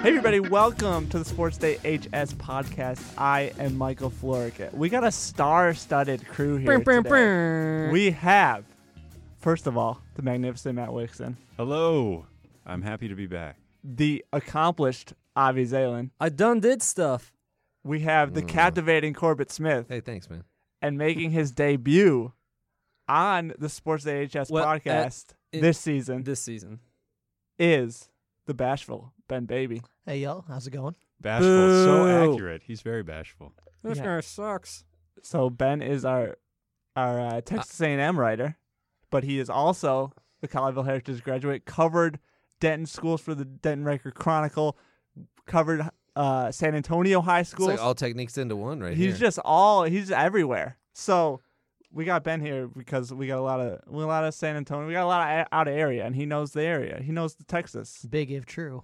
Hey everybody, welcome to the Sports Day HS podcast. I am Michael Floric. We got a star-studded crew here today. We have, first of all, the magnificent Matt Wixon. Hello. I'm happy to be back. The accomplished Avi Zalen. I done did stuff. We have the captivating Corbett Smith. Hey, thanks, man. And making his debut on the Sports Day HS podcast this season is the bashful Ben Baby. Hey, y'all. How's it going? Bashful. Boo. So accurate. He's very bashful. This Yeah. guy sucks. So Ben is our Texas A&M writer, but he is also the Colleyville Heritage graduate, covered Denton schools for the Denton Record Chronicle, covered San Antonio high It's schools. like all techniques into one right here. He's everywhere. So we got Ben here because we got a lot of San Antonio. We got a lot of out of area, and he knows the area. He knows the Texas. Big if true.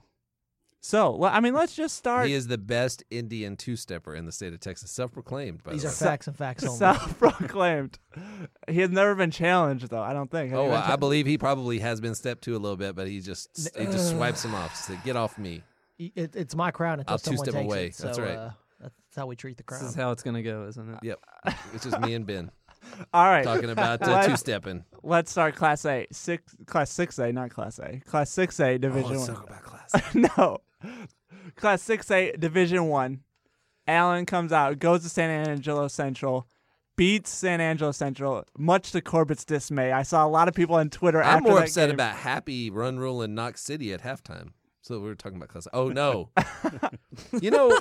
So, I mean, let's just start. He is the best Indian two-stepper in the state of Texas, self-proclaimed, by These the are way. facts and facts only. Self-proclaimed. He has never been challenged, though. I don't think. Have you Oh, been I believe he probably has been step two a little bit, but he just swipes him off. Said, get off me. It's my crown until I'll someone two-step takes away. it. So, That's right. That's how we treat the crown. This is how it's going to go, isn't it? Yep. It's just me and Ben All right. talking about Let's- two-stepping. Let's start Class A. Class 6A, not Class A. Class 6A, Division let's 1. talk about class. No. Class 6A, Division 1. Allen comes out, goes to San Angelo Central, beats San Angelo Central, much to Corbett's dismay. I saw a lot of people on Twitter I'm after more that upset game. about Happy run rule in Knox City at halftime. So we were talking about class. Oh, no. You know,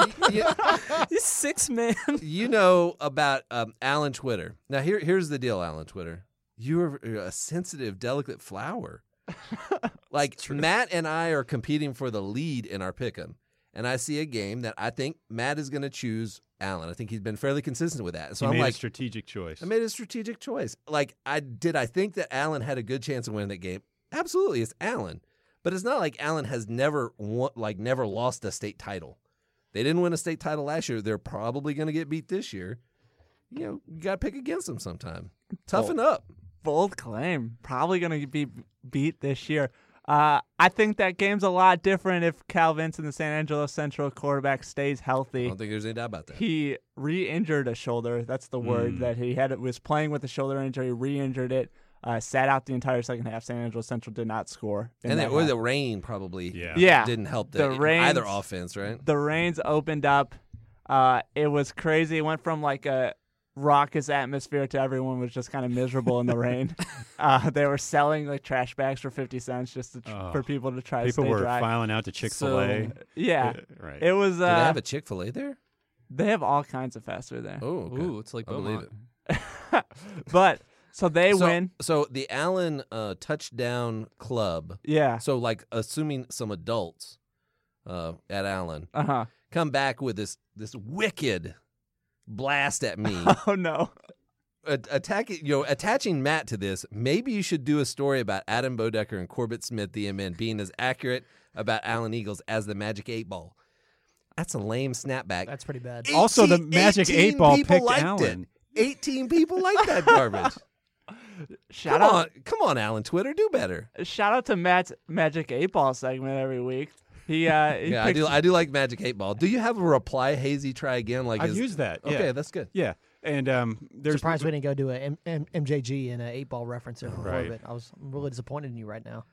He's 6 man. you know about Alan Twitter. Now, here's the deal, Alan Twitter. You're a sensitive, delicate flower. Like, Matt and I are competing for the lead in our pick'em, and I see a game that I think Matt is going to choose Alan. I think he's been fairly consistent with that. So He I'm made like, a strategic choice. I made a strategic choice. Like, I think that Alan had a good chance of winning that game. Absolutely, it's Alan. But it's not like Allen has never lost a state title. They didn't win a state title last year. They're probably going to get beat this year. You know, you got to pick against them sometime. Toughen up. Bold claim. Probably going to be beat this year. I think that game's a lot different if Cal Vincent, the San Angelo Central quarterback, stays I healthy. don't think there's any doubt about that. He re-injured a shoulder. That's the word that he had. Was playing with a shoulder injury, re-injured it. Sat out the entire second half. San Angelo Central did not score. And the rain probably didn't help either offense, right? The rains opened up. It was crazy. It went from like a raucous atmosphere to everyone was just kind of miserable in the rain. They were selling like trash bags for 50 cents just for people to try to stay People were dry. filing out to Chick-fil-A. Yeah. Right. It was. Do they have a Chick-fil-A there? They have all kinds of fast food there. Oh, okay. Ooh, it's like I believe Beaumont. it. But so they win. So the Allen touchdown club. Yeah. So like assuming some adults at Allen Uh-huh. come back with this wicked blast at me. Oh no. Attaching Matt to this, maybe you should do a story about Adam Bodecker and Corbett Smith, DMN, being as accurate about Allen Eagles as the Magic 8 Ball. That's a lame snapback. That's pretty bad. Also, the Magic 8 Ball people picked liked Allen. It. 18 people like that garbage. Shout out Alan Twitter, do better. Shout out to Matt's Magic 8 Ball segment every week. He I do like Magic 8 Ball. Do you have a reply hazy try again? Like I've used that. Yeah. Okay, that's good. Yeah. And there's Surprised we didn't go do a MJG and an 8-ball reference there from Right. Corbett. I'm really disappointed in you right now.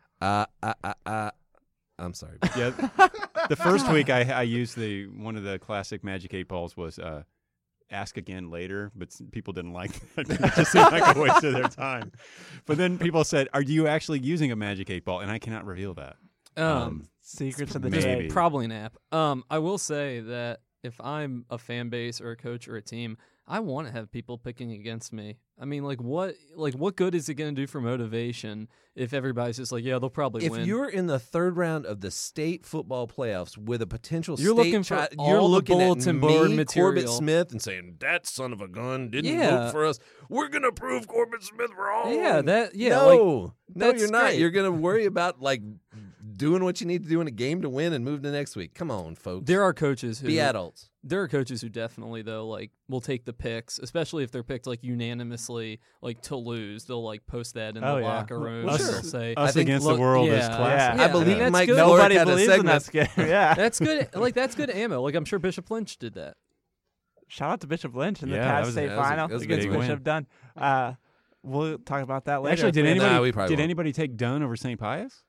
I'm sorry. Yeah. The first week I used one of the classic Magic 8 Balls was ask again later, but people didn't like that. It just seemed like a waste of their time. But then people said, "Are you actually using a Magic 8 Ball?" And I cannot reveal that. Secrets of the Maybe. trade. Probably an app. I will say that if I'm a fan base or a coach or a team, I want to have people picking against me. I mean, what good is it going to do for motivation if everybody's just like, yeah, they'll probably win? If you're in the third round of the state football playoffs with a potential You're state looking for you're all the looking bulletin at board me, material. Corbett Smith, and saying, that son of a gun didn't Yeah. vote for us. We're going to prove Corbett Smith wrong. no, No, that's you're not. great. You're going to worry about, like, doing what you need to do in a game to win and move to next week. Come on, folks. There are coaches who Be adults. There are coaches who definitely though like will take the picks, especially if they're picked like unanimously like to lose. They'll like post that in Oh, the yeah. locker room. Well, and sure. They'll say Us think- against look, the world is yeah. classic. Yeah. I believe that's Mike good. Florek Nobody had a believes in segment. that scare. Yeah. that's good. Like that's good ammo. Like I'm sure Bishop Lynch did that. Shout out to Bishop Lynch in the Yeah, that Pat was- State that was a- final that was a against good win. Bishop Dunn. We'll talk about that later. Actually, did if we- anybody Nah, we probably did won't. anybody take Dunn over St. Pius?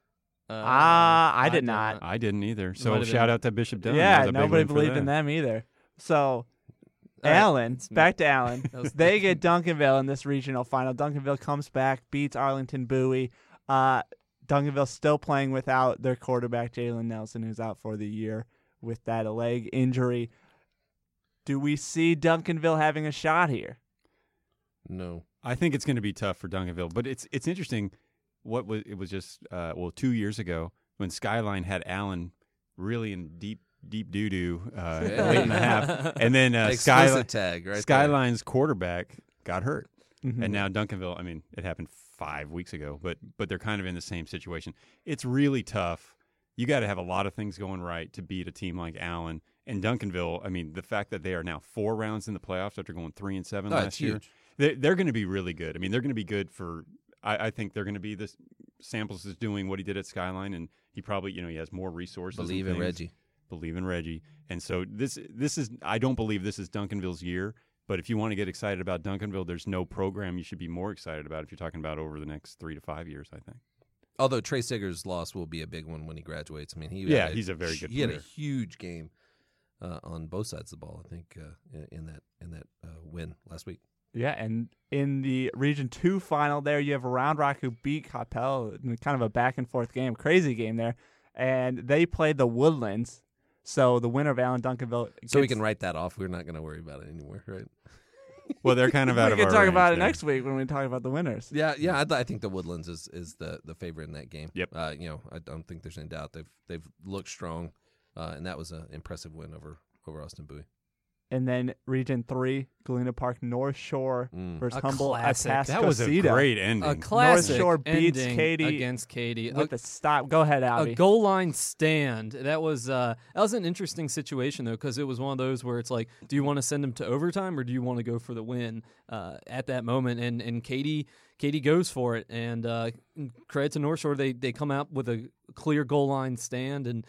I did not. I didn't either. Might So have shout been. out to Bishop Dunn. That Yeah, was a big nobody win for believed in them. them either. So, All right. Allen, It's me. back to Allen. That was- They get Duncanville in this regional final. Duncanville comes back, beats Arlington Bowie. Duncanville still playing without their quarterback, Jalen Nelson, who's out for the year with that leg injury. Do we see Duncanville having a shot here? No. I think it's going to be tough for Duncanville, but it's interesting. It was just 2 years ago when Skyline had Allen really in deep doo doo late in the half, and then Explicit tag, right? Skyline's quarterback got hurt, Mhm. and now Duncanville. I mean, it happened 5 weeks ago, but they're kind of in the same situation. It's really tough. You got to have a lot of things going right to beat a team like Allen and Duncanville. I mean, the fact that they are now 4 rounds in the playoffs after going 3-7 Oh, last it's year. huge. They're going to be really good. I mean, they're going to be good for. I think they're going to be this. Samples is doing what he did at Skyline, and he probably he has more resources. and Believe in things. Reggie. Believe in Reggie, and so this is. I don't believe this is Duncanville's year. But if you want to get excited about Duncanville, there's no program you should be more excited about if you're talking about over the next 3 to 5 years. I think. Although Trey Sigger's loss will be a big one when he graduates. I mean, He's a very good He had a player. huge game on both sides of the ball. I think in that win last week. Yeah, and in the Region 2 final there, you have Round Rock who beat Coppell in kind of a back-and-forth game. Crazy game there. And they played the Woodlands. So the winner of Allen Duncanville So we gets- can write that off. We're not going to worry about it anymore, right? Well, they're kind of out we of can our talk range about it there. next week when we talk about the winners. Yeah. I think the Woodlands is the favorite in that game. Yep. I don't think there's any doubt they've looked strong, and that was an impressive win over Austin Bowie. And then Region 3, Galena Park North Shore versus A Humboldt classic. at That was a Pascosita. great ending. A classic Shore beats ending Katy against Katy. with a stop. Go ahead, A Albie. goal line stand. That was an interesting situation though, because it was one of those where it's like, do you want to send them to overtime or do you want to go for the win at that moment? And Katy goes for it. And credit to North Shore, they come out with a clear goal line stand. And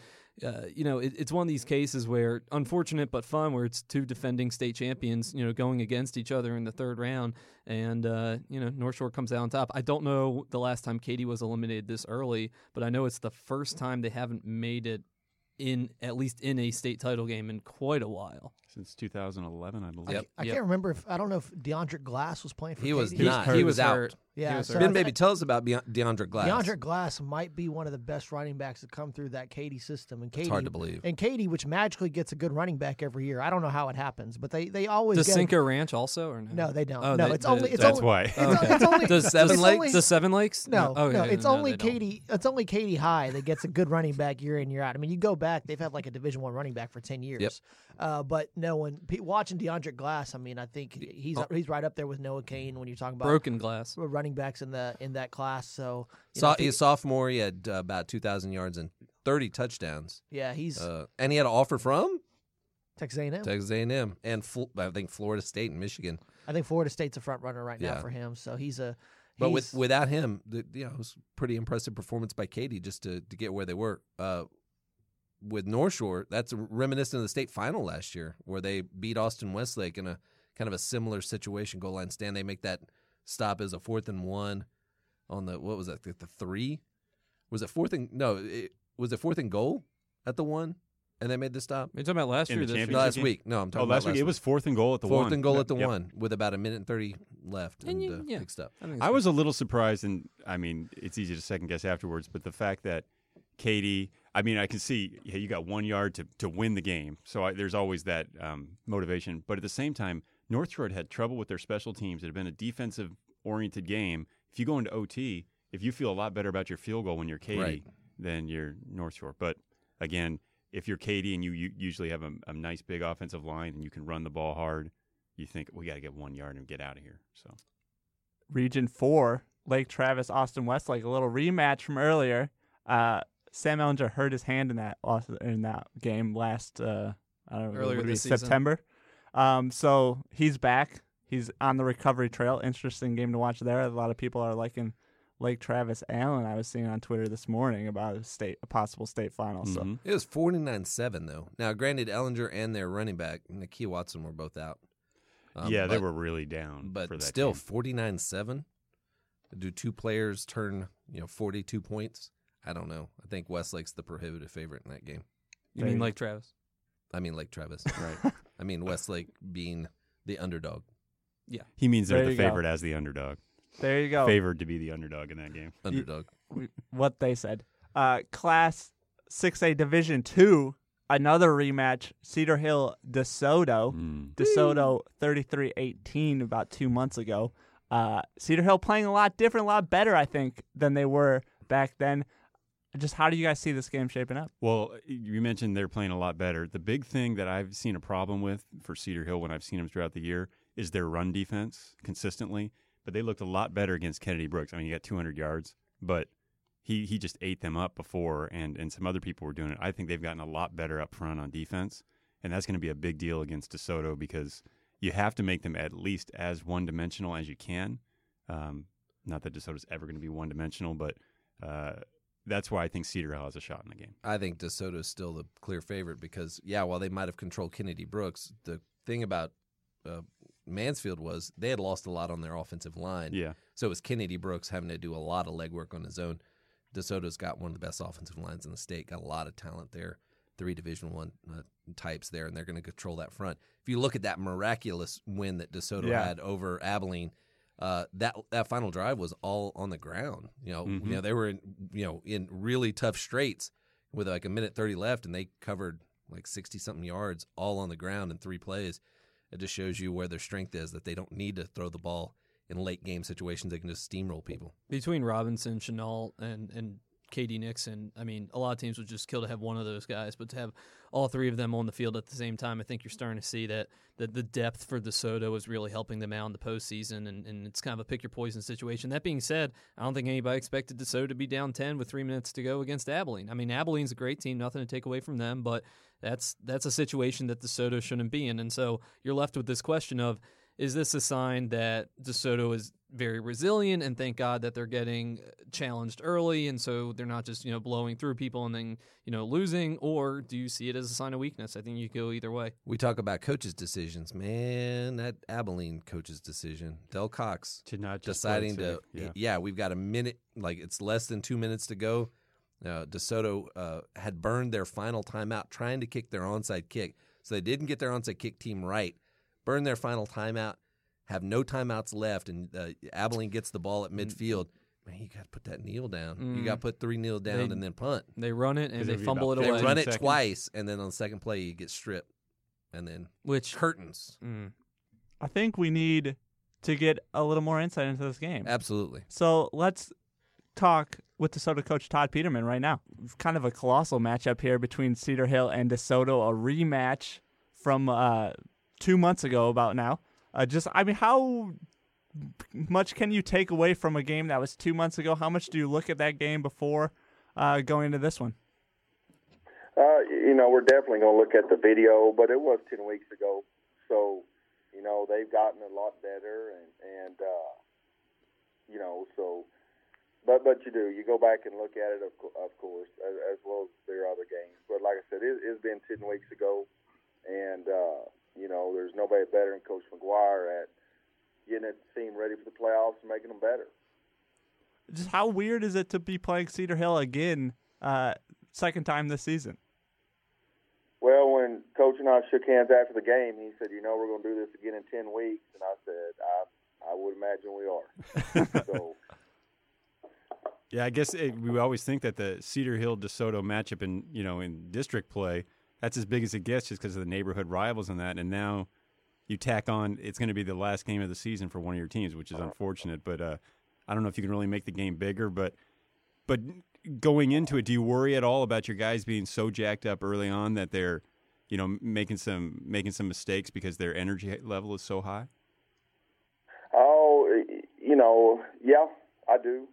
it's one of these cases where unfortunate but fun, where it's 2 defending state champions, going against each other in the third round, and North Shore comes out on top. I don't know the last time Katy was eliminated this early, but I know it's the first time they haven't made it at least in a state title game in quite a while. Since 2011, I believe. Yep. I can't remember I don't know if DeAndre Glass was playing for He was Katy. not. hurt. He was out. hurt. Yeah, He was so hurt. Ben, I baby, think tell us about DeAndre Glass. DeAndre Glass might be one of the best running backs to come through that Katy system. And It's Katy, hard to believe. And Katy, which magically gets a good running back every year. I don't know how it happens, but they always Does get Cinco Ranch also or no? No, they don't. Oh, no, they- it's only it's That's only, why. It's, Okay. it's only Does Seven it's Lakes? only- Does Seven Lakes? No, Okay, no, it's no, only they don't. Katy. It's only Katy High that gets a good running back year in year out. I mean, you go back; they've had like a Division I running back for 10 years. Yep. But no one watching DeAndre Glass. I mean, I think he's right up there with Noah Kane when you're talking about Broken glass. running backs in that class. So He's a sophomore. He had about 2,000 yards and 30 touchdowns. yeah, he's And he had an offer from Texas A&M. Texas A&M and I think Florida State and Michigan. I think Florida State's a front runner right now Yeah. for him. So he's a. But he's- without him, it was a pretty impressive performance by Katy just to get where they were. With North Shore, that's reminiscent of the state final last year where they beat Austin Westlake in a kind of a similar situation, goal line stand. They make that stop as a 4th and 1 on the, what was that, the 3? Was it 4th and, no, was it 4th and goal at the 1? And they made the stop? Are you talking about last In year? the Or this year? championship Last game? week. No, I'm talking Oh, about last week it was 4th and goal at the 4th one. and goal at the Yep. 1 with about a minute and 30 left and yeah. big stop. I think I was a little surprised, and I mean, it's easy to second guess afterwards, but the fact that Katy, I mean, I can see you got 1 yard to win the game, so there's always that motivation. But at the same time, North Shore had trouble with their special teams. It had been a defensive-oriented game. If you go into OT, if you feel a lot better about your field goal when you're Katy Right. than you're North Shore. But again, if you're Katy and you usually have a nice big offensive line and you can run the ball hard, you think we got to get 1 yard and get out of here. So. Region 4, Lake Travis, Austin Westlake, a little rematch from earlier. Sam Ellinger hurt his hand in that game last I don't know, Earlier would it be this season. September. So he's back. He's on the recovery trail. Interesting game to watch there. A lot of people are liking Lake Travis Allen. I was seeing on Twitter this morning about a possible state final. So Mhm. It was 49-7 though. Now, granted, Ellinger and their running back Nakia Watson were both out. Yeah, they but- were really down. But for that still, game. 49-7. Do two players turn 42 points? I don't know. I think Westlake's the prohibitive favorite in that game. You mean like Travis? I mean Lake Travis. Right. I mean Westlake being the underdog. He means they're There the you go. favorite as the underdog. there you go. Favored to be the underdog in that game. Underdog. What they said. Class 6A Division 2, another rematch. Cedar Hill DeSoto. Mm. DeSoto 33-18 about 2 months ago. Cedar Hill playing a lot different, a lot better, I think, than they were back then. Just how do you guys see this game shaping up? Well, you mentioned they're playing a lot better. The big thing that I've seen a problem with for Cedar Hill when I've seen them throughout the year is their run defense consistently. But they looked a lot better against Kennedy Brooks. I mean, he got 200 yards, but he just ate them up before, and some other people were doing it. I think they've gotten a lot better up front on defense, and that's going to be a big deal against DeSoto because you have to make them at least as one-dimensional as you can. Not that DeSoto's ever going to be one-dimensional, but that's why I think Cedar Hill has a shot in the game. I think DeSoto is still the clear favorite because, while they might have controlled Kennedy Brooks, the thing about Mansfield was they had lost a lot on their offensive line. Yeah. So it was Kennedy Brooks having to do a lot of legwork on his own. DeSoto's got one of the best offensive lines in the state, got a lot of talent there, 3 Division I types there, and they're going to control that front. If you look at that miraculous win that DeSoto had over Abilene, that final drive was all on the ground. They were in really tough straits with like a minute 30 left, and they covered like 60-something yards all on the ground in 3 plays. It just shows you where their strength is, that they don't need to throw the ball in late game situations. They can just steamroll people. Between Robinson, Chenault, and KD Nixon, I mean, a lot of teams would just kill to have one of those guys, but to have all 3 of them on the field at the same time, I think you're starting to see that the depth for DeSoto is really helping them out in the postseason, and it's kind of a pick-your-poison situation. That being said, I don't think anybody expected DeSoto to be down 10 with 3 minutes to go against Abilene. I mean, Abilene's a great team, nothing to take away from them, but that's a situation that DeSoto shouldn't be in, and so you're left with this question of, is this a sign that DeSoto is very resilient, and thank God that they're getting challenged early, and so they're not just blowing through people and then losing? Or do you see it as a sign of weakness? I think you go either way. We talk about coaches' decisions, man. That Abilene coach's decision, Del Cox To not just deciding play to, safe. we've got a minute, like it's less than 2 minutes to go. DeSoto had burned their final timeout trying to kick their onside kick, so they didn't get their onside kick team right. Burn their final timeout, have no timeouts left, and Abilene gets the ball at midfield. Man, you got to put that kneel down. You got to put 3 kneel down and then punt. They run it and Because they it'd be fumble it about away. They 15 run it seconds. twice, and then on the second play, you get stripped. And then Which curtains. I think we need to get a little more insight into this game. Absolutely. So let's talk with DeSoto coach Todd Peterman right now. Kind of a colossal matchup here between Cedar Hill and DeSoto, a rematch from 2 months ago about now. How much can you take away from a game that was 2 months ago? How much do you look at that game before going into this one? We're definitely going to look at the video, but it was 10 weeks ago. So, they've gotten a lot better and so, but you go back and look at it, of course, as well as their other games. But like I said, it's been 10 weeks ago, and, there's nobody better than Coach McGuire at getting the team ready for the playoffs and making them better. Just how weird is it to be playing Cedar Hill again, second time this season? Well, when Coach and I shook hands after the game, he said, we're going to do this again in 10 weeks. And I said, I would imagine we are. So, Yeah, I guess we always think that the Cedar Hill DeSoto matchup in district play, that's as big as it gets just because of the neighborhood rivals and that. And now you tack on, it's going to be the last game of the season for one of your teams, which is unfortunate. But I don't know if you can really make the game bigger. But going into it, do you worry at all about your guys being so jacked up early on that they're, making some mistakes because their energy level is so high? oh, yeah, I do.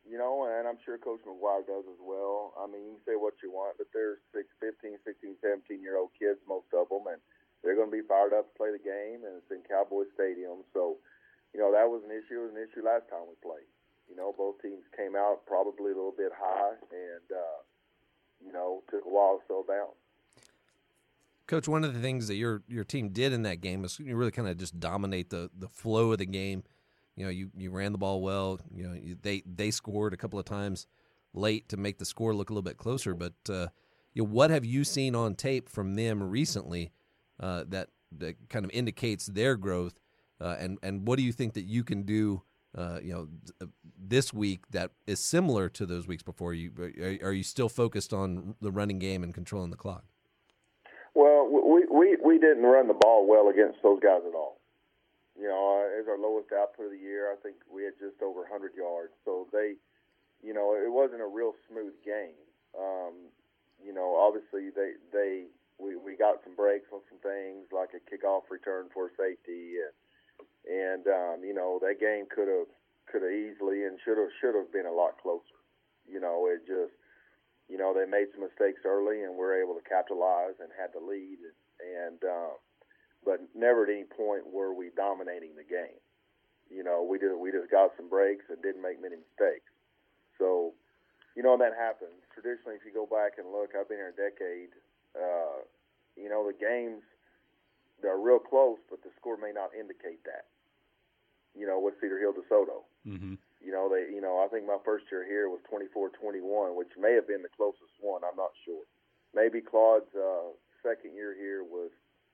You know, and I'm sure Coach McGuire does as well. I mean, you can say what you want, but they're 15, 16, 17-year-old kids, most of them, and they're going to be fired up to play the game, and it's in Cowboy Stadium. So, you know, that was an issue. It was an issue last time we played. You know, both teams came out probably a little bit high, and, you know, took a while to settle down. Coach, one of the things that your team did in that game is you really kind of just dominate the flow of the game. You know, you ran the ball well. You know, they scored a couple of times late to make the score look a little bit closer. But you know, what have you seen on tape from them recently that kind of indicates their growth? And what do you think that you can do? You know, this week that is similar to those weeks before. Are you still focused on the running game and controlling the clock? Well, we didn't run the ball well against those guys at all. You know, as our lowest output of the year, I think we had just over 100 yards. So they, you know, it wasn't a real smooth game. You know, obviously we got some breaks on some things like a kickoff return for safety, and you know, that game could have easily and should have been a lot closer. You know, it just, you know, they made some mistakes early and we're able to capitalize and had the lead, and but never at any point were we dominating the game. You know, we just got some breaks and didn't make many mistakes. So, you know, that happens. Traditionally, if you go back and look, I've been here a decade, you know, the games, they're real close, but the score may not indicate that. You know, with Cedar Hill DeSoto. Mm-hmm. You know, I think my first year here was 24-21, which may have been the closest one. I'm not sure. Maybe Claude's second year here was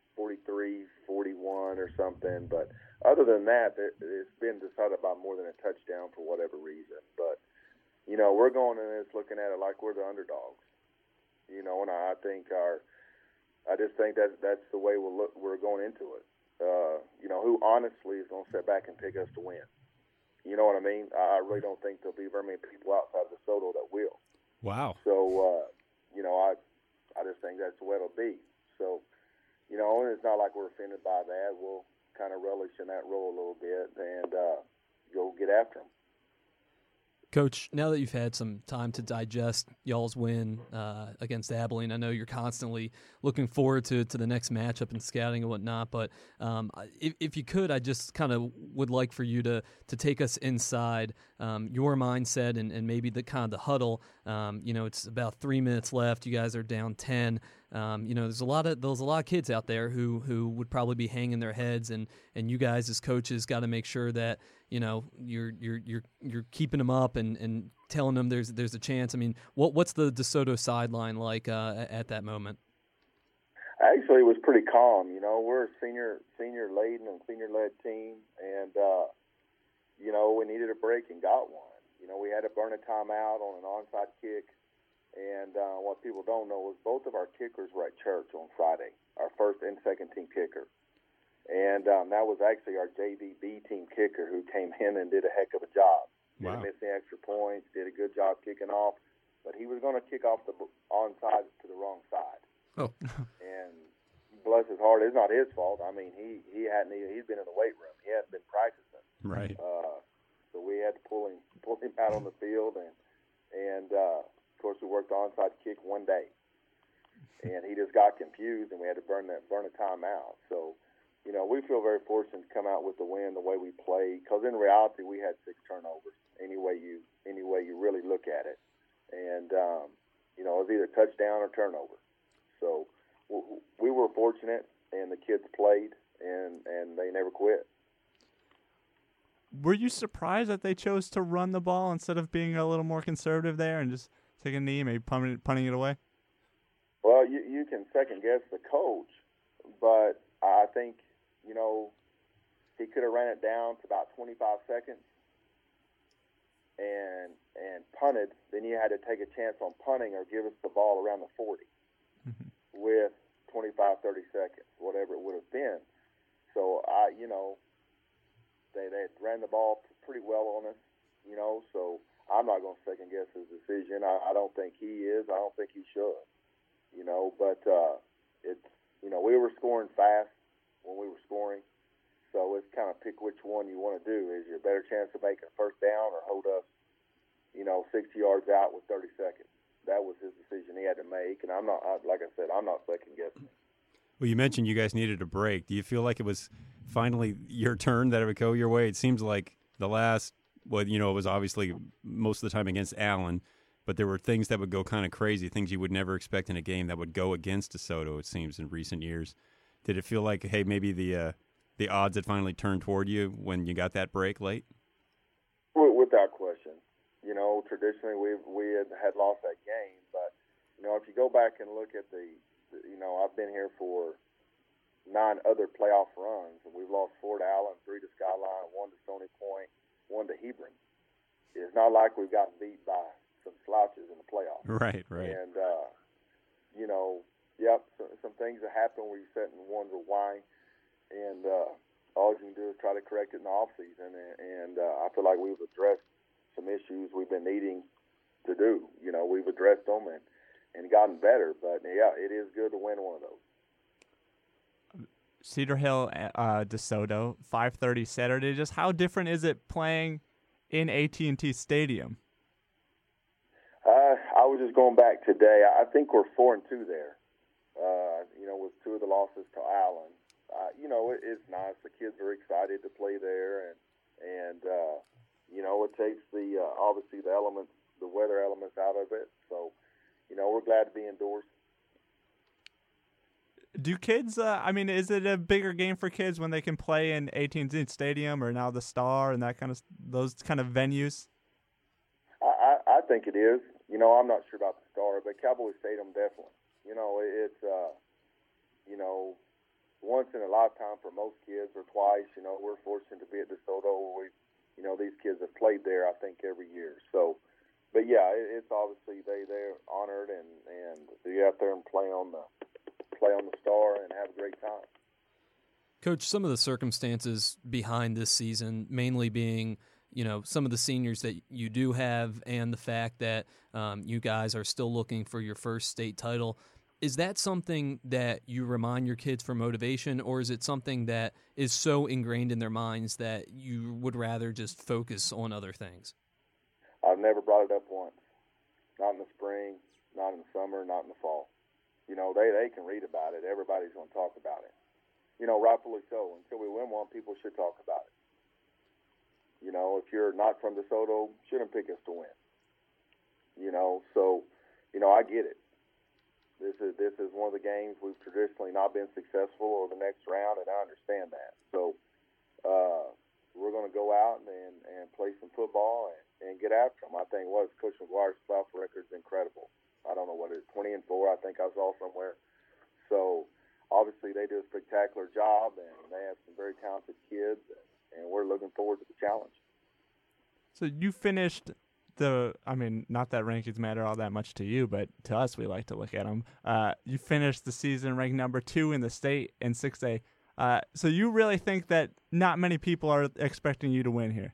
43-41 or something. But other than that, it's been decided by more than a touchdown for whatever reason. But, you know, we're going in this looking at it like we're the underdogs. You know, and I just think that's the way we're going into it. You know, who honestly is going to sit back and pick us to win? You know what I mean? I really don't think there'll be very many people outside of DeSoto that will. Wow. So, you know, I just think that's the way it'll be. So, you know, and it's not like we're offended by that. We'll kind of relish in that role a little bit and go get after them. Coach, now that you've had some time to digest y'all's win against Abilene, I know you're constantly looking forward to the next matchup and scouting and whatnot, but if you could, I just kind of would like for you to take us inside your mindset and maybe the kind of the huddle. You know, it's about 3 minutes left. You guys are down 10. You know, there's a lot of kids out there who would probably be hanging their heads, and you guys as coaches got to make sure that, you know, you're keeping them up and telling them there's a chance. I mean, what's the DeSoto sideline like at that moment? Actually, it was pretty calm. You know, we're a senior laden and senior led team, and you know, we needed a break and got one. You know, we had to burn a timeout on an onside kick. And what people don't know is both of our kickers were at church on Friday, our first and second team kicker. And that was actually our JVB team kicker who came in and did a heck of a job. Wow. Didn't miss any extra points, did a good job kicking off. But he was going to kick off the onside to the wrong side. Oh. And bless his heart, it's not his fault. I mean, he'd been in the weight room. He hadn't been practicing. Right. So we had to pull him out on the field, and of course, we worked the onside kick one day, and he just got confused, and we had to burn a timeout. So, you know, we feel very fortunate to come out with the win the way we played, because in reality, we had 6 turnovers. Any way you really look at it, and you know, it was either touchdown or turnover. So we were fortunate, and the kids played, and they never quit. Were you surprised that they chose to run the ball instead of being a little more conservative there and just taking a knee, maybe punting it away? Well, you can second guess the coach, but I think, you know, he could have ran it down to about 25 seconds and punted. Then you had to take a chance on punting or give us the ball around the 40 with 25, 30 seconds, whatever it would have been. So, you know, they ran the ball pretty well on us, you know, so I'm not going to second guess his decision. I don't think he is. I don't think he should, you know, but it's, you know, we were scoring fast when we were scoring, so it's kind of pick which one you want to do. Is there a better chance of making a first down or hold us, 60 yards out with 30 seconds. That was his decision he had to make, and like I said, I'm not second guessing. Well, you mentioned you guys needed a break. Do you feel like it was finally your turn, that it would go your way? It seems like the last, it was obviously most of the time against Allen, but there were things that would go kind of crazy, things you would never expect in a game that would go against DeSoto, it seems, in recent years. Did it feel like, hey, maybe the odds had finally turned toward you when you got that break late? Without question. Traditionally we had lost that game, but if you go back and look at I've been here for 9 other playoff runs, and we've lost 4 to Allen, 3 to Skyline, 1 to Stony Point, 1 to Hebron. It's not like we've gotten beat by some slouches in the playoffs. Right. And some things that happen where you sit and wonder why, and all you can do is try to correct it in the off season. And I feel like we've addressed some issues we've been needing to do. We've addressed them and gotten better. But yeah, it is good to win one of those. Cedar Hill, DeSoto, 5:30 Saturday. Just how different is it playing in AT&T Stadium? I was just going back today. I think we're 4-2 there. With 2 of the losses to Allen. It's nice. The kids are excited to play there, and it takes obviously the elements, the weather elements out of it. So, we're glad to be indoors. Do kids? Is it a bigger game for kids when they can play in AT&T Stadium or now the Star and those kind of venues? I think it is. I'm not sure about the Star, but Cowboy Stadium definitely. It's once in a lifetime for most kids, or twice. We're fortunate to be at DeSoto. These kids have played there, I think, every year. So, but yeah, it's obviously they're honored and to get out there and play on the Star and have a great time. Coach, some of the circumstances behind this season, mainly being some of the seniors that you do have, and the fact that you guys are still looking for your first state title. Is that something that you remind your kids for motivation, or is it something that is so ingrained in their minds that you would rather just focus on other things? I've never brought it up once. Not in the spring, not in the summer, not in the fall. They can read about it. Everybody's going to talk about it. Rightfully so. Until we win one, people should talk about it. If you're not from DeSoto, shouldn't pick us to win. So, I get it. This is one of the games we've traditionally not been successful or the next round, and I understand that. So we're going to go out and play some football and get after them. I think Coach McGuire's playoff record is incredible. I don't know what it is, 20-4, I think I saw somewhere. So obviously they do a spectacular job, and they have some very talented kids, and we're looking forward to the challenge. So you finished not that rankings matter all that much to you, but to us, we like to look at them. You finished the season ranked number 2 in the state in 6A. So you really think that not many people are expecting you to win here?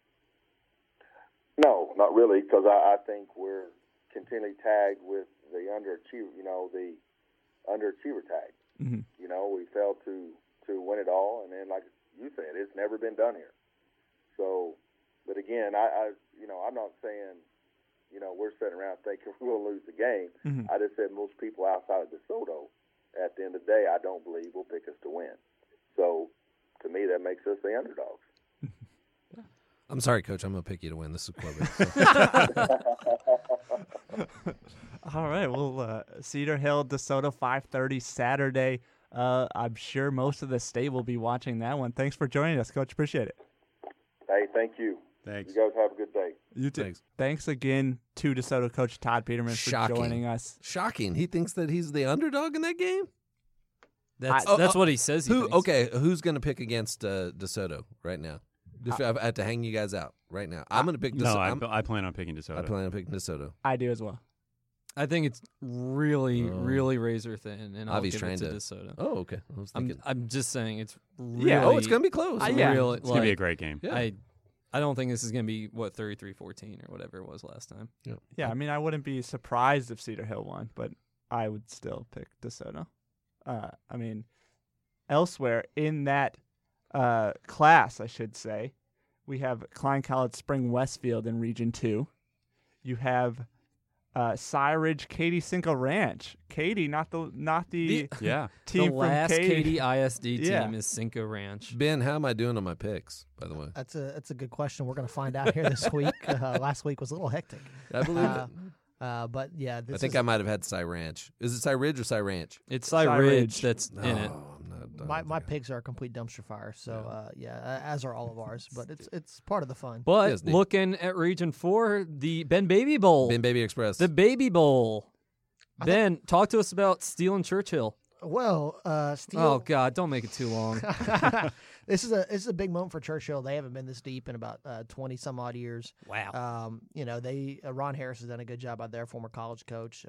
No, not really, because I think we're continually tagged with the underachiever, the underachiever tag. Mm-hmm. We failed to win it all, and then, like you said, it's never been done here. So, but again, I'm not saying, we're sitting around thinking we're going to lose the game. Mm-hmm. I just said most people outside of DeSoto, at the end of the day, I don't believe will pick us to win. So, to me, that makes us the underdogs. I'm sorry, Coach. I'm going to pick you to win. This is Corbin. All right. Well, Cedar Hill, DeSoto, 5:30 Saturday. I'm sure most of the state will be watching that one. Thanks for joining us, Coach. Appreciate it. Hey, thank you. Thanks. You guys have a good day. You too. Thanks. Thanks again to DeSoto coach Todd Peterman for joining us. Shocking. He thinks that he's the underdog in that game? That's what he says he thinks. Okay, who's going to pick against DeSoto right now? If I had to hang you guys out right now. I'm going to pick DeSoto. No, I plan on picking DeSoto. I plan on picking DeSoto. I do as well. I think it's really, really razor thin, and I'll Avi's give trying it to to- DeSoto. Oh, okay. I was thinking. I'm just saying it's really. Yeah. Oh, it's going to be close. yeah. Really, It's going to be a great game. Yeah. I don't think this is going to be 33-14 or whatever it was last time. Yeah, I wouldn't be surprised if Cedar Hill won, but I would still pick DeSoto. Elsewhere in that class, I should say, we have Klein College Spring Westfield in Region 2. you have Cy Ridge, Katy Cinco Ranch. Katy, not the Yeah. team the from last Katy. Katy ISD Yeah. team is Cinco Ranch. Ben, how am I doing on my picks, by the way? That's a good question. We're going to find out here this week. Last week was a little hectic. I believe it. But yeah, this I think is, I might have had Cy Ranch. Is it Cy Ridge or Cy Ranch? It's Cy Cy Ridge Ridge. that's in it. No, I'm not. my picks are a complete dumpster fire. So as are all of ours. But it's part of the fun. But Yes, Nick. looking at Region 4, the Ben Baby Bowl. Ben Baby Express. The Baby Bowl. Ben, talk to us about Steele and Churchill. Well, Steele. Oh God, don't make it too long. This is a big moment for Churchill. They haven't been this deep in about 20 some odd years. Wow. Ron Harris has done a good job out there, former college coach.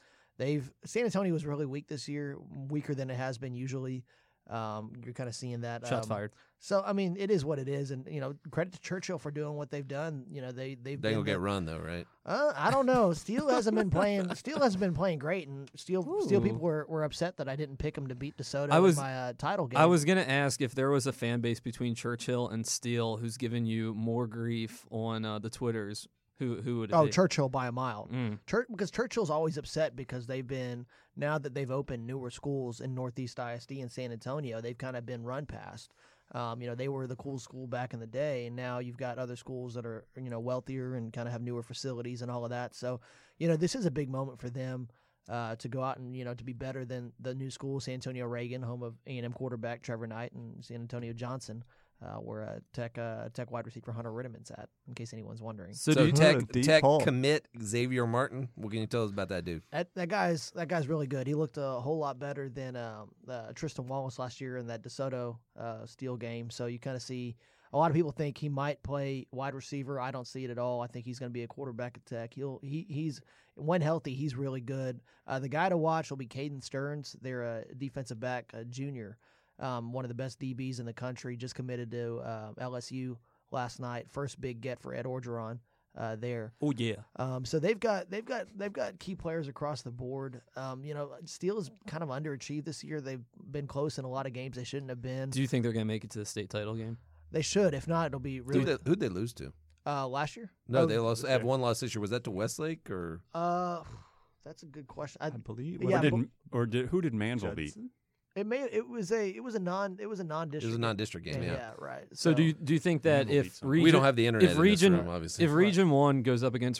San Antonio was really weak this year, weaker than it has been usually. You're kind of seeing that. Shots fired. So I mean, it is what it is, and credit to Churchill for doing what they've done. They've They been gonna get run though, right? I don't know. Steele hasn't been playing. Steele hasn't been playing great, and Steele people were upset that I didn't pick him to beat DeSoto in my title game. I was gonna ask if there was a fan base between Churchill and Steele who's given you more grief on the Twitters. Who would it be? Churchill by a mile. Mm. Because Churchill's always upset because now that they've opened newer schools in Northeast ISD and San Antonio, they've kind of been run past. They were the cool school back in the day, and now you've got other schools that are wealthier and kind of have newer facilities and all of that. So this is a big moment for them to go out and to be better than the new school, San Antonio Reagan, home of A&M quarterback Trevor Knight and San Antonio Johnson. Where Tech wide receiver Hunter Ritteman's at, in case anyone's wondering. So So do you, Tech pull. commit Xavier Martin. What can you tell us about that dude? That guy's really good. He looked a whole lot better than Tristan Wallace last year in that DeSoto Steel game. So you kind of see a lot of people think he might play wide receiver. I don't see it at all. I think he's going to be a quarterback at Tech. He's when healthy, he's really good. The guy to watch will be Caden Stearns. They're a defensive back, a junior. One of the best DBs in the country, just committed to LSU last night. First big get for Ed Orgeron there. oh yeah. So they've got key players across the board. Steele has kind of underachieved this year. They've been close in a lot of games they shouldn't have been. Do you think they're gonna make it to the state title game? They should. If not, it'll be really. Who'd they lose to? Last year? No, Oh, they lost. Have one loss this year. Was that to Westlake or? That's a good question. I believe. Yeah, Who did Manville beat? Judson? It was a non-district. It was a non-district game. Yeah. Yeah, right. So do you think that Manville if beat some. region, We don't have the internet if in region this room, obviously. if Region 1 goes up against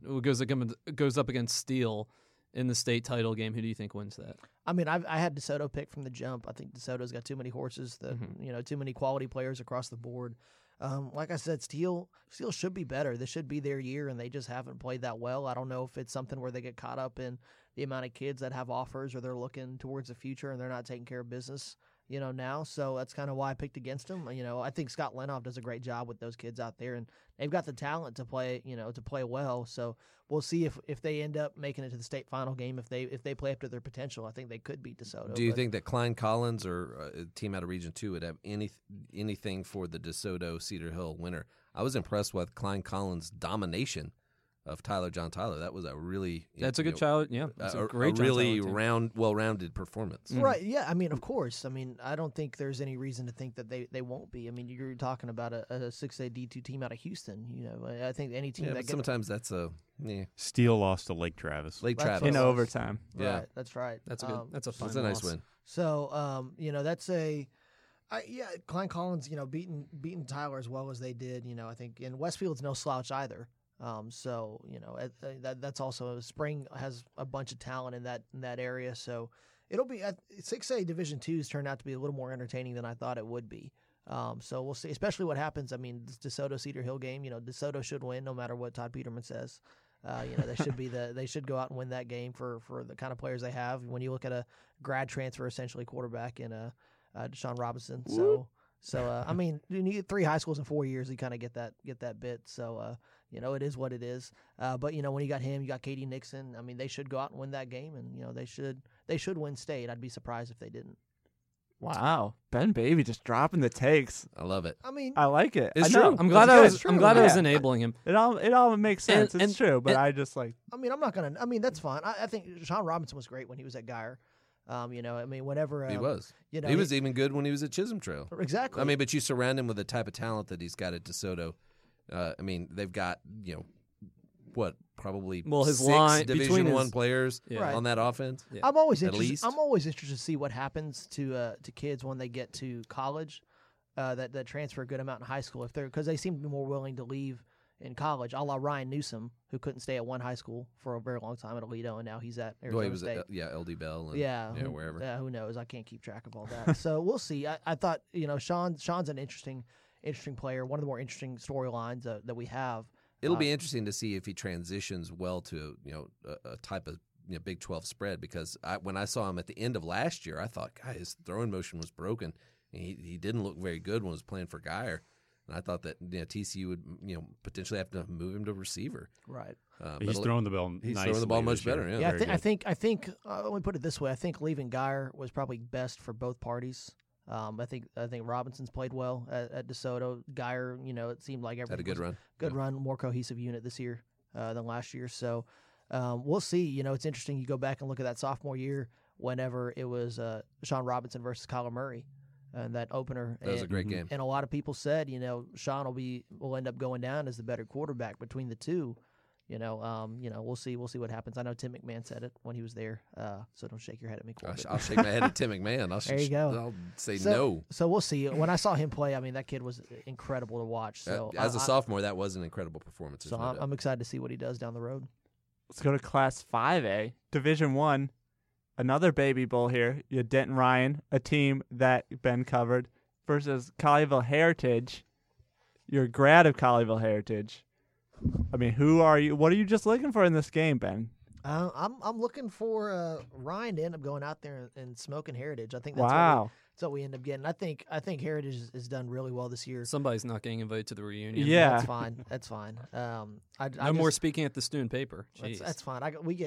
goes up against Steele in the state title game, who do you think wins that? I mean, I had DeSoto pick from the jump. I think DeSoto's got too many horses. Too many quality players across the board. Like I said, Steele should be better. This should be their year, and they just haven't played that well. I don't know if it's something where they get caught up in the amount of kids that have offers, or they're looking towards the future and they're not taking care of business, now. So that's kind of why I picked against them. I think Scott Lenoff does a great job with those kids out there, and they've got the talent to play, to play well. So we'll see if they end up making it to the state final game. If they play up to their potential, I think they could beat DeSoto. Do you think that Klein Collins or a team out of Region 2 would have anything for the DeSoto Cedar Hill winner? I was impressed with Klein Collins' domination of John Tyler. That was a really That's a good child. Yeah, it's a great John really Tyler team. well-rounded performance. Right, yeah. I mean, of course. I mean, I don't think there's any reason to think that they won't be. I mean, you're talking about a 6A D2 team out of Houston. I think any team Yeah, that but sometimes that's a Steele lost to Lake Travis. Lake That's Travis. what In it was. overtime. Yeah. Right, that's right. That's a good. That's a fine. That's a nice loss. win. So, that's Klein Collins, beating Tyler as well as they did. I think, and Westfield's no slouch either. That's also Spring has a bunch of talent in that area. So it'll be 6A Division 2's turned out to be a little more entertaining than I thought it would be. So we'll see, especially what happens. I mean, this DeSoto Cedar Hill game, DeSoto should win no matter what Todd Peterman says. They should go out and win that game for the kind of players they have. When you look at a grad transfer, essentially quarterback in Deshaun Robinson. So I mean, you need 3 high schools in 4 years. You kind of get that bit. So it is what it is. But when you got him, you got Katie Nixon. I mean, they should go out and win that game, and they should win state. I'd be surprised if they didn't. Wow, Ben Baby just dropping the takes. I love it. I mean, I like it. It's I know. true. I'm glad That's good. I'm glad I was Yeah. enabling him. It all makes sense. And- it's true, but and- I just like I'm not gonna. I mean, that's fine. I think Deshaun Robinson was great when he was at Geyer. I mean, whenever He was. he He was even good when he was at Chisholm Trail. exactly. I mean, but you surround him with the type of talent that he's got at DeSoto. I mean, they've got probably his 6 line Division between I his- players Yeah. Right. on that offense. Yeah. I'm always At interested. least. I'm always interested to see what happens to kids when they get to college, that transfer a good amount in high school because they seem to be more willing to leave in college, a la Ryan Newsom, who couldn't stay at one high school for a very long time at Aledo, and now he's at Arizona Well, he was State. at LD Bell. And, Yeah, wherever. Yeah, who knows? I can't keep track of all that. So we'll see. I thought Sean's an interesting player. One of the more interesting storylines that we have. It'll be interesting to see if he transitions well to a type of Big 12 spread, because when I saw him at the end of last year, I thought, God, his throwing motion was broken. He didn't look very good when he was playing for Geyer, and I thought that TCU would potentially have to move him to receiver. Right. He's throwing the ball. He's nicely throwing the ball much this year. better. Yeah. Yeah, Very good. I think. Let me put it this way: I think leaving Geyer was probably best for both parties. I think Robinson's played well at DeSoto. Geyer, it seemed like Had a good run. Good run, more cohesive unit this year than last year. So we'll see. It's interesting. You go back and look at that sophomore year whenever it was Sean Robinson versus Kyler Murray. And that opener, That was a great game. And a lot of people said, Sean will end up going down as the better quarterback between the two. We'll see what happens. I know Tim McMahon said it when he was there, so don't shake your head at me, Corbett. I'll shake my head at Tim McMahon. There you go. I'll say so, no. So we'll see. When I saw him play, that kid was incredible to watch. So As a sophomore, that was an incredible performance. So I'm excited to see what he does down the road. Let's go to Class 5A, Division 1. Another baby bowl here. You had Denton Ryan, a team that Ben covered, versus Colleyville Heritage. You're a grad of Colleyville Heritage. Who are you? What are you just looking for in this game, Ben? I'm looking for Ryan to end up going out there and smoking Heritage. I think that's what we end up getting. I think Heritage has done really well this year. Somebody's not getting invited to the reunion. Yeah. That's fine. That's fine. No more speaking at the student paper. Jeez. That's fine.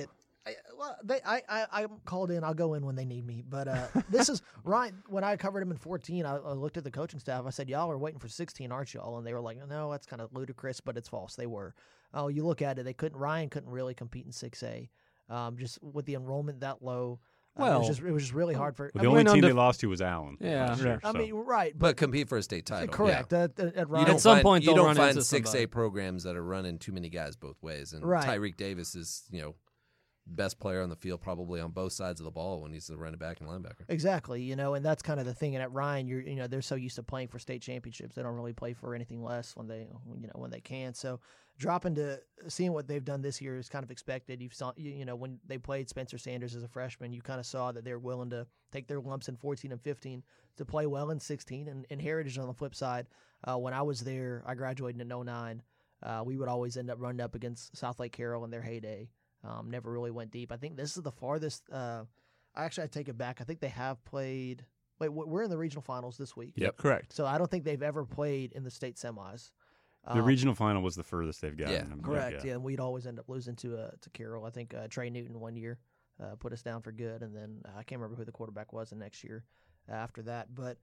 I called in. I'll go in when they need me. But this is Ryan. When I covered him in 14, I looked at the coaching staff. I said, "Y'all are waiting for 16, aren't y'all?" And they were like, "No, that's kind of ludicrous, but it's false." They were. Oh, you look at it. Ryan couldn't really compete in 6A, just with the enrollment that low. It was just really hard for. The only team they lost to was Allen. Yeah. last year, so. Right, but compete for a state title. Correct. Yeah. At Ryan, At some point, you they'll don't run find into 6A somebody. programs that are running too many guys both ways. And Right. Tyreek Davis is best player on the field probably on both sides of the ball when he's the running back and linebacker. Exactly, and that's kind of the thing. And at Ryan, they're so used to playing for state championships, they don't really play for anything less when they can. So dropping to seeing what they've done this year is kind of expected. You saw, when they played Spencer Sanders as a freshman, you kind of saw that they're willing to take their lumps in 14 and 15 to play well in 16. And Heritage on the flip side, when I was there, I graduated in 09. We would always end up running up against South Lake Carroll in their heyday. Never really went deep. I think this is the farthest. I take it back. I think they have played. Wait, we're in the regional finals this week. Yep. Correct. So I don't think they've ever played in the state semis. The regional final was the furthest they've gotten. Yeah. I believe, Correct. Yeah, and we'd always end up losing to Carroll. I think Trey Newton one year put us down for good, and then I can't remember who the quarterback was the next year after that. But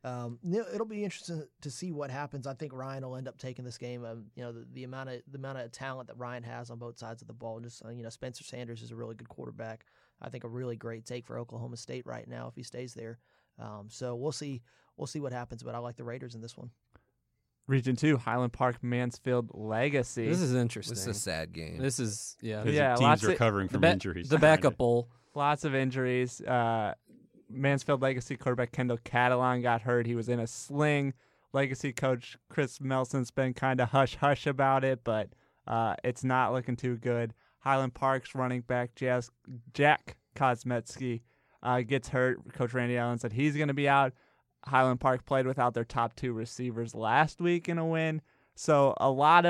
it'll be interesting to see what happens. I think Ryan will end up taking this game. The amount of talent that Ryan has on both sides of the ball. Just Spencer Sanders is a really good quarterback. I think a really great take for Oklahoma State right now if he stays there. So we'll see what happens. But I like the Raiders in this one. Region 2, Highland Park, Mansfield, Legacy. This is interesting. This is a sad game. This is Because Yeah, teams lots are of- recovering from the injuries. The backup bowl. Lots of injuries. Mansfield Legacy quarterback Kendall Catalan got hurt. He was in a sling. Legacy coach Chris Melson's been kind of hush-hush about it, but it's not looking too good. Highland Park's running back Jack Kosmetsky gets hurt. Coach Randy Allen said he's going to be out. Highland Park played without their top two receivers last week in a win. So a lot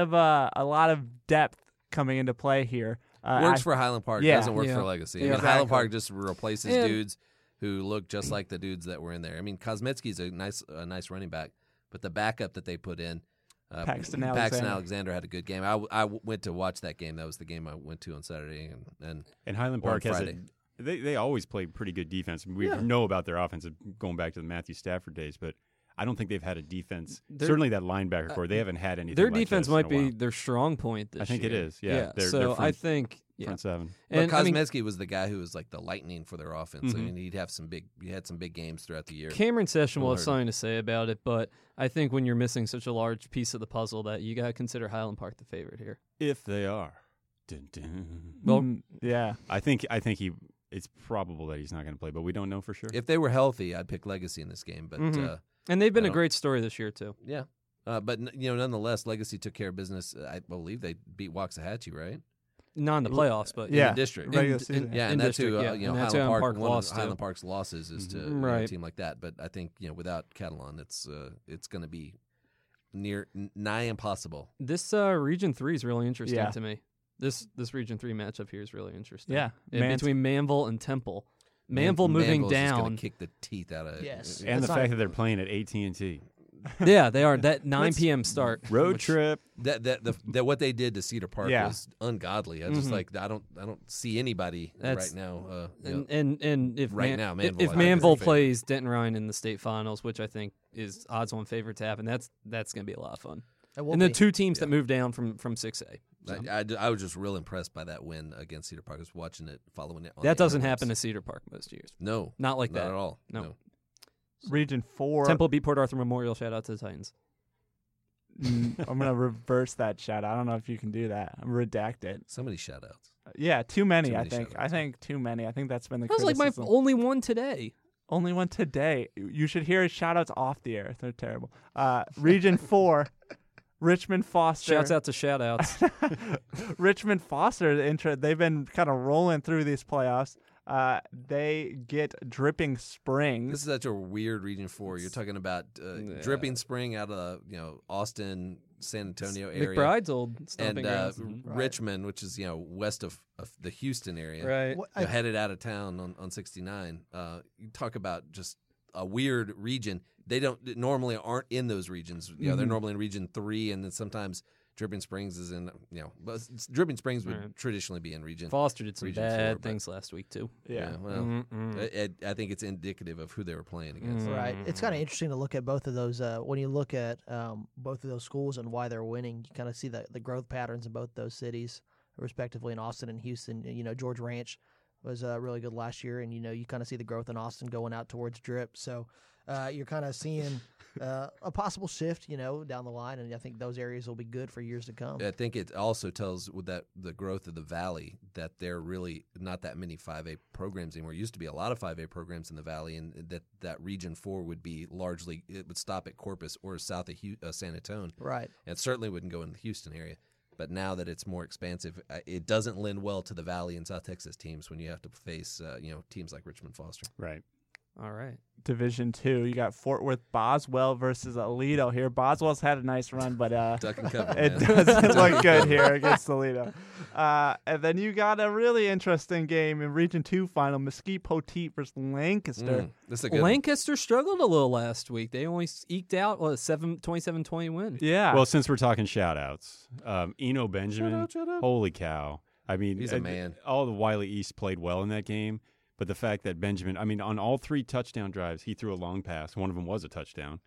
of depth coming into play here. Works for Highland Park, Yeah. doesn't work Yeah. for Legacy. Yeah. Highland Exactly. Park just replaces And- dudes who look just like the dudes that were in there. Kosmetsky's a nice running back, but the backup that they put in, Paxton Alexander had a good game. I went to watch that game. That was the game I went to on Saturday, And Highland Or Park has Friday. they always play pretty good defense. We know about their offense going back to the Matthew Stafford days, but I don't think they've had a defense. Certainly that linebacker core, they haven't had anything. Their like defense this in might a be while. their strong point this I think year. it is. Yeah. They're so front- I think front seven. but And Kosmetsky was the guy who was like the lightning for their offense. Mhm. He had some big games throughout the year. Cameron Session will have Hurt. something to say about it, but I think when you're missing such a large piece of the puzzle, that you got to consider Highland Park the favorite here. If they are. Dun, dun. Well, yeah. I think he. It's probable that he's not going to play, but we don't know for sure. If they were healthy, I'd pick Legacy in this game. But Mhm. And they've been I a don't- great story this year too. yeah, but nonetheless, Legacy took care of business. I believe they beat Waxahachie, right? Not in the playoffs, but Yeah. In the district. Regular In- season. Yeah, in and that's who district, yeah. And that's who Highland Park, one lost of to. Highland Park's losses is to Right. a team like that. But I think without Catalan, it's going to be nigh impossible. This Region 3 is really interesting Yeah. to me. This Region 3 matchup here is really interesting. Yeah. Between Manville and Temple. Manville moving Manville's just gonna down. kick the teeth out of Yes. and the That's not fact a- that they're playing at AT&T. Yeah, they are. That 9 p.m. start. Road which- trip. That what they did to Cedar Park Yeah. was ungodly. I just I don't see anybody That's- right now. And if Right now, Manville, I if think, Manville is the favorite. plays Denton Ryan in the state finals, which I think is odds-on favorite to happen, that's going to be a lot of fun. It will And the be. two teams that moved down from 6A. So. I was just real impressed by that win against Cedar Park. I was watching it, following it. On That the doesn't interwebs. happen to Cedar Park most years. No, Not like not that. at all. No. Region 4. Temple beat Port Arthur Memorial. Shout out to the Titans. I'm going to reverse that shout. I don't know if you can do that. Redact it. So many shout outs. Yeah, too many, Too I many think. shout-outs. I think too many. I think that's been the That was like my criticism. only one today. Only one today. You should hear his shout outs off the air. They're terrible. Region 4, Richmond Foster. Shouts out to shout outs. Richmond Foster, they've been kind of rolling through these playoffs. They get Dripping Springs. This is such a weird Region 4. You're talking about Dripping Spring out of Austin, San Antonio area, McBride's old and stomping grounds. Richmond, which is west of the Houston area, Right. What- headed out of town on 69. You talk about just a weird region. They normally aren't in those regions. They're Mhm. normally in Region 3, and then sometimes Dripping Springs is in. But Dripping Springs would Right. traditionally be in Region. Foster did some Region bad 4, but- things last week too. Yeah. Well, Mm-mm. I think it's indicative of who they were playing against. Mm. Right. It's kind of interesting to look at both of those. When you look at both of those schools and why they're winning, you kind of see the growth patterns in both those cities, respectively, in Austin and Houston. George Ranch was really good last year, and you kind of see the growth in Austin going out towards Drip. So you're kind of seeing a possible shift, down the line, and I think those areas will be good for years to come. I think it also tells with that the growth of the Valley that there are really not that many 5A programs anymore. It used to be a lot of 5A programs in the Valley, and that Region 4 would be largely it would stop at Corpus or south of San Antonio, Right. and it certainly wouldn't go in the Houston area. But now that it's more expansive, it doesn't lend well to the Valley and South Texas teams when you have to face teams like Richmond Foster. Right. All right. Division 2, you got Fort Worth Boswell versus Aledo here. Boswell's had a nice run, but Duck and cover, it man. doesn't look good here against Aledo. And then you got a really interesting game in Region 2 final, Mesquite Poteet versus Lancaster. This is a good one. Lancaster struggled a little last week. They only eked out a 27-20 win. Yeah. Well, since we're talking shout outs, Eno Benjamin, Shout out. holy cow. I mean, He's a man. All the Wiley East played well in that game, but the fact that Benjamin, on all 3 touchdown drives, he threw a long pass. One of them was a touchdown.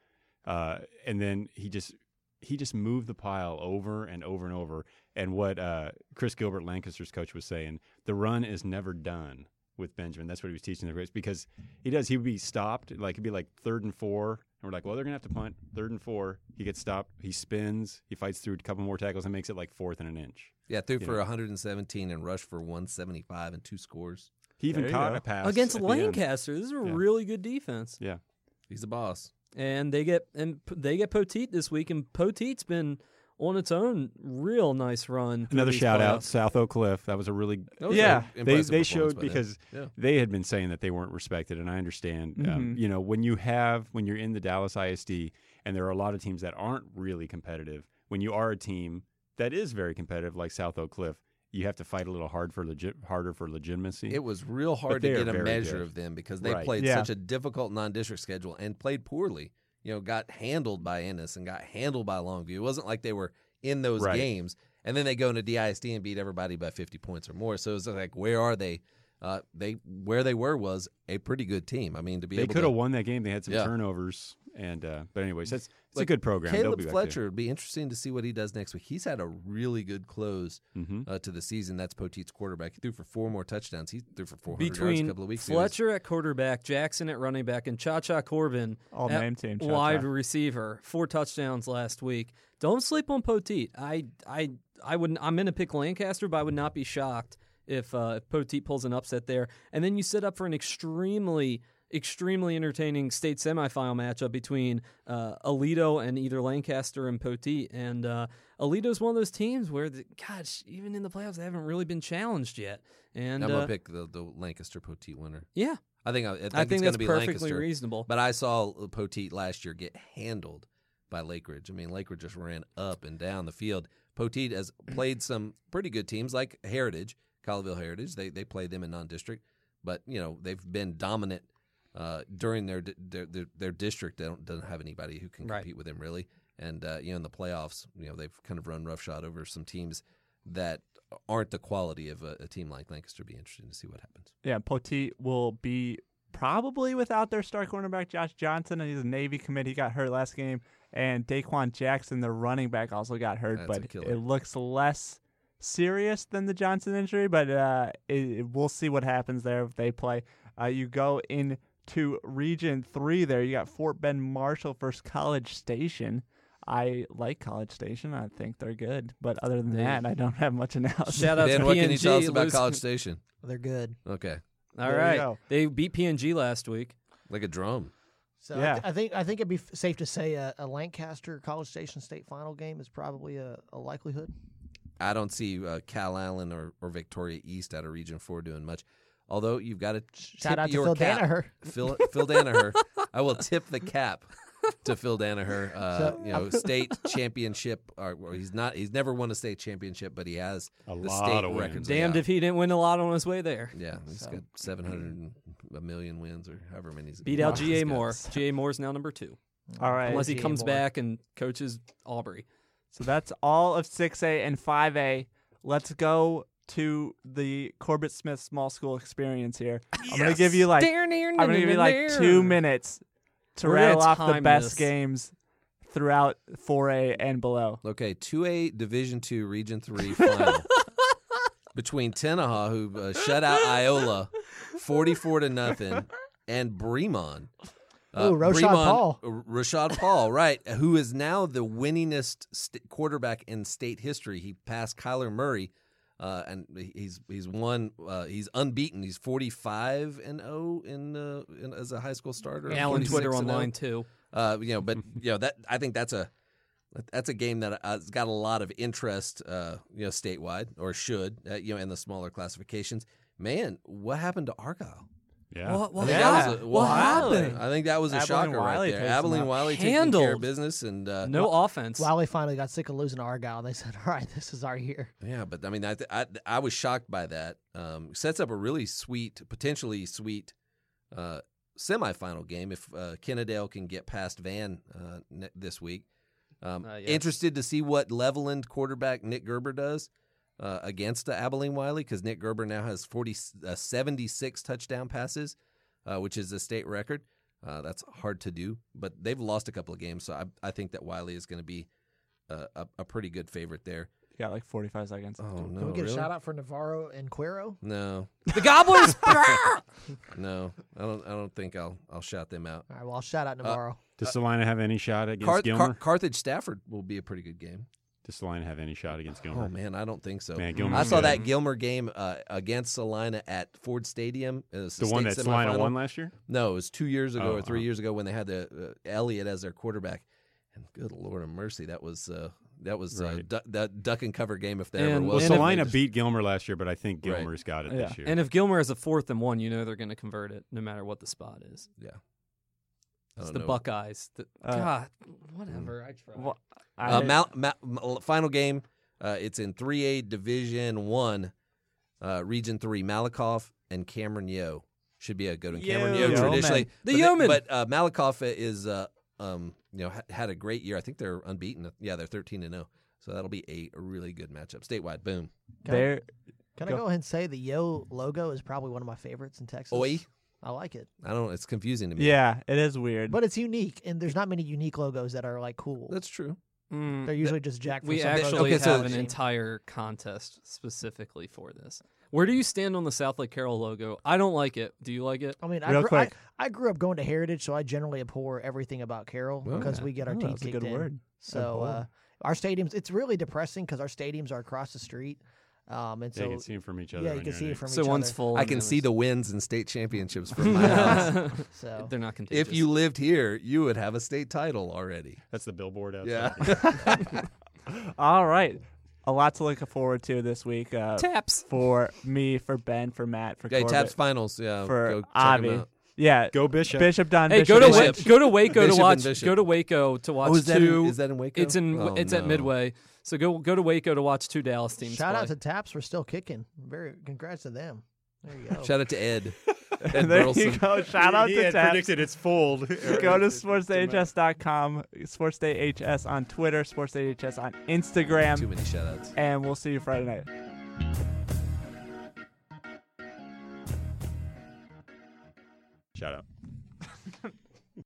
And then he just moved the pile over and over and over. And what Chris Gilbert, Lancaster's coach, was saying, the run is never done with Benjamin. That's what he was teaching the guys, because he would be stopped. It'd be like 3rd and 4. And we're like, well, they're going to have to punt. 3rd and 4. He gets stopped. He spins. He fights through a couple more tackles and makes it like 4th and an inch. Yeah, threw You for know. 117 and rushed for 175 and 2 scores. He even There you caught go. a pass Against at the end. Lancaster. This is a Yeah. really good defense. Yeah. He's a boss. And they get Poteet this week, and Poteet's been on its own real nice run. through Another these shout out, playoffs. South Oak Cliff. That was a really That was Yeah. an they impressive performance showed by them. because Yeah. they had been saying that they weren't respected, and I understand. Mhm. When you're in the Dallas ISD, and there are a lot of teams that aren't really competitive. When you are a team that is very competitive, like South Oak Cliff, you have to fight a little harder for legitimacy. It was real hard they to are get a very measure good. of them because they Right. played Yeah. such a difficult non-district schedule and played poorly. Got handled by Ennis and got handled by Longview. It wasn't like they were in those Right. games, and then they go into DISD and beat everybody by 50 points or more. So it's like, where are they? Where they were was a pretty good team. I mean, to be They able could to have won that game. They had some Yeah. turnovers, And but anyways, it's a Like, good program. They'll Caleb be back Fletcher would be interesting to see what he does next week. He's had a really good close to the season. That's Poteet's quarterback. He threw for 4 more touchdowns. He threw for 400 yards a Between couple of weeks ago. Fletcher at quarterback, Jackson at running back, and Cha-Cha Corbin All at name team. Cha-cha. wide receiver, 4 touchdowns last week. Don't sleep on Poteet. I wouldn't. I'm going to pick Lancaster, but I would not be shocked if Poteet pulls an upset there. And then you set up for an extremely entertaining state semifinal matchup between Aledo and either Lancaster and Poteet. And Aledo's one of those teams where, even in the playoffs, they haven't really been challenged yet. And I'm gonna pick the Lancaster Poteet winner. yeah, I think I it's think going that's to be perfectly Lancaster. reasonable. But I saw Poteet last year get handled by Lake Ridge. I mean, Lake Ridge just ran up and down the field. Poteet has played some pretty good teams like Heritage, Colleyville Heritage. They played them in non-district, but they've been dominant during their district. They doesn't have anybody who can compete with them really. And in the playoffs, they've kind of run roughshod over some teams that aren't the quality of a team like Lancaster. Be interesting to see what happens. Yeah, Poteet will be probably without their star cornerback Josh Johnson, and he's a Navy commit. He got hurt last game, and Daquan Jackson, the running back, also got hurt. That's a but killer. it looks less serious than the Johnson injury. But we'll see what happens there if they play. You go into Region 3 there. You got Fort Bend Marshall versus College Station. I like College Station. I think they're good. But other than that, I don't have much analysis. Shout out Ben, to what can you PNG tell us about losing- College Station? They're good. Okay, All There you right, go. they beat PNG last week. like a drum. So Yeah. I think it'd be safe to say a Lancaster College Station state final game is probably a likelihood. I don't see Cal Allen or Victoria East out of Region 4 doing much. Although you've got to Shout out to your Phil cap. Danaher. Phil Danaher. I will tip the cap to Phil Danaher. State championship. Or he's not. He's never won a state championship, but he has A the lot state of wins. records. Damned yeah. if he didn't win a lot on his way there. Yeah, he's got 700 million wins or however many. Beat out Wow. G.A. He's got. Moore. G.A. Moore's now number 2. All right. Unless he G.A. comes Moore. back and coaches Aubrey. So that's all of 6A and 5A. Let's go to the Corbett Smith Small School Experience here. I'm going to give you like 2 minutes to We're gonna rattle off the time best this. games throughout 4A and below. Okay, 2A Division 2 Region 3 final between Tenaha, who shut out Iola 44-0, and Bremond. Ooh, Rashad Paul. Rashad Paul, right, who is now the winningest quarterback in state history. He passed Kyler Murray, and he's won. He's unbeaten. He's 45-0 in as a high school starter. Alan Twitter 46-0. online too. That I think that's a game that has got a lot of interest, statewide, or should, in the smaller classifications. Man, what happened to Argyle? Yeah. What I think that was What happened? I think that was a Abilene shocker right Wiley there. takes them Abilene out. Wiley taking care Handled. of business, and No offense. Wiley finally got sick of losing to Argyle. They said, "All right, this is our year." yeah, but I mean, I was shocked by that. Sets up a really potentially sweet semifinal game if Kennedale can get past Van this week. Yes. Interested to see what Leveland quarterback Nick Gerber does against Abilene Wiley, because Nick Gerber now has 76 touchdown passes, which is a state record. That's hard to do, but they've lost a couple of games, so I think that Wiley is going to be a pretty good favorite there. You got like 45 seconds. Oh no! Can we get really? a shout out for Navarro and Cuero? No, The Gobblers. no, I don't think I'll shout them out. All right, well, I'll shout out Navarro. Does Salina have any shot against Gilmer? Carthage Stafford will be a pretty good game. Does Salina have any shot against Gilmer? Oh man, I don't think so. Man, Gilmer's I saw good. that Gilmer game against Salina at Ford Stadium. It was The state one that Salina semifinal. won last year? No, it was 2 years ago or 3 oh. years ago when they had the Elliott as their quarterback. And good Lord of mercy, that was Right. duck and cover game if there And- ever Well, was. and if- Salina beat Gilmer last year, but I think Right. Gilmer's got it Yeah. this year. And if Gilmer has a 4th and 1, they're going to convert it no matter what the spot is. Yeah. I It's don't the know. Buckeyes. God, whatever. I try. Well, Final game. It's in 3A Division 1, Region 3. Malakoff and Cameron Yo should be a good one. Cameron Yo Yeoman. traditionally, The but Yeoman. But Malakoff is had a great year. I think they're unbeaten. Yeah, they're 13-0. So that'll be a really good matchup statewide. Boom. They're Can I go ahead and say the Yo logo is probably one of my favorites in Texas? Oi. I like it. I don't. It's confusing to me. Yeah, it is weird. But it's unique, and there's not many unique logos that are like cool. That's true. They're usually just Jack. We for some actually Okay, so- have an entire contest specifically for this. Where do you stand on the South Lake Carroll logo? I don't like it. Do you like it? I mean, Real quick. I grew up going to Heritage, so I generally abhor everything about Carroll Oh, because yeah. we get our Oh, team that's a kicked good in. word. So our stadiums, it's really depressing because our stadiums are across the street, and Yeah, so you can see them from each other. yeah, you on can your see it neck. from So each one's other. full. I and can the see other's- the wins and state championships from my house. So They're not contagious. If you lived here, you would have a state title already. That's the billboard Yeah. outside. All right. A lot to look forward to this week Taps. for me, for Ben, for Matt, for Okay, Corbett, Taps finals. Yeah, for go check 'em Avi. out. Yeah, Go Bishop. Bishop Don Hey, Bishop. go to Bishop. Go to Waco Bishop to and watch. Bishop. Go to Waco to watch Oh, is that two. is that in Waco? It's in Oh, it's at no. Midway. So go to Waco to watch two Dallas teams shout play. out to Taps for still kicking. Very congrats to them. There you go. Shout out to Ed. Ed there you Burleson. go. Shout out he to had Taps. predicted it's fold. Go to sportsdayhs.com, sportsdayhs on Twitter, sportsdayhs on Instagram, Too many shout outs. and we'll see you Friday night. Shout out.